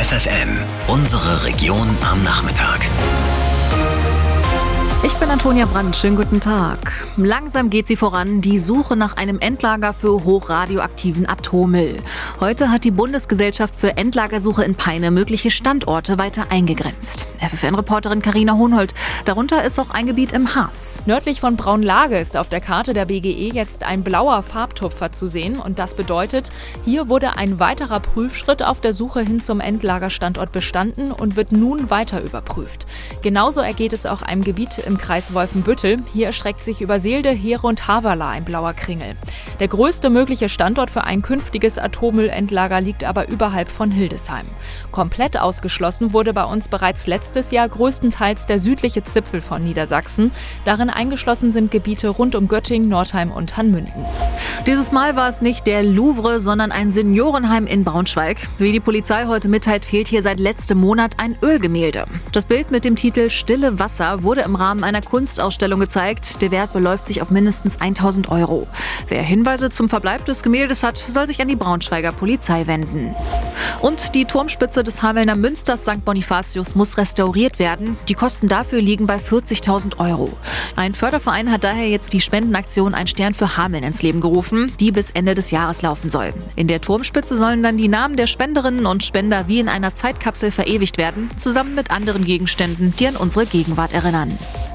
FFN, unsere Region am Nachmittag. Ich bin Antonia Brandt, schönen guten Tag. Langsam geht sie voran, die Suche nach einem Endlager für hochradioaktiven Atommüll. Heute hat die Bundesgesellschaft für Endlagersuche in Peine mögliche Standorte weiter eingegrenzt. FFN-Reporterin Carina Hohnhold, darunter ist auch ein Gebiet im Harz. Nördlich von Braunlage ist auf der Karte der BGE jetzt ein blauer Farbtupfer zu sehen. Und das bedeutet, hier wurde ein weiterer Prüfschritt auf der Suche hin zum Endlagerstandort bestanden und wird nun weiter überprüft. Genauso ergeht es auch einem Gebiet im Kreis Wolfenbüttel. Hier erstreckt sich über Seelde, Heere und Haverla ein blauer Kringel. Der größte mögliche Standort für ein künftiges Atommüllendlager liegt aber überhalb von Hildesheim. Komplett ausgeschlossen wurde bei uns bereits letztes Jahr größtenteils der südliche Zipfel von Niedersachsen. Darin eingeschlossen sind Gebiete rund um Göttingen, Nordheim und Hanmünden. Dieses Mal war es nicht der Louvre, sondern ein Seniorenheim in Braunschweig. Wie die Polizei heute mitteilt, fehlt hier seit letztem Monat ein Ölgemälde. Das Bild mit dem Titel Stille Wasser wurde im Rahmen einer Kunstausstellung gezeigt. Der Wert beläuft sich auf mindestens 1.000 €. Wer Hinweise zum Verbleib des Gemäldes hat, soll sich an die Braunschweiger Polizei wenden. Und die Turmspitze des Hamelner Münsters St. Bonifatius muss restauriert werden. Die Kosten dafür liegen bei 40.000 €. Ein Förderverein hat daher jetzt die Spendenaktion Ein Stern für Hameln ins Leben gerufen, die bis Ende des Jahres laufen soll. In der Turmspitze sollen dann die Namen der Spenderinnen und Spender wie in einer Zeitkapsel verewigt werden, zusammen mit anderen Gegenständen, die an unsere Gegenwart erinnern.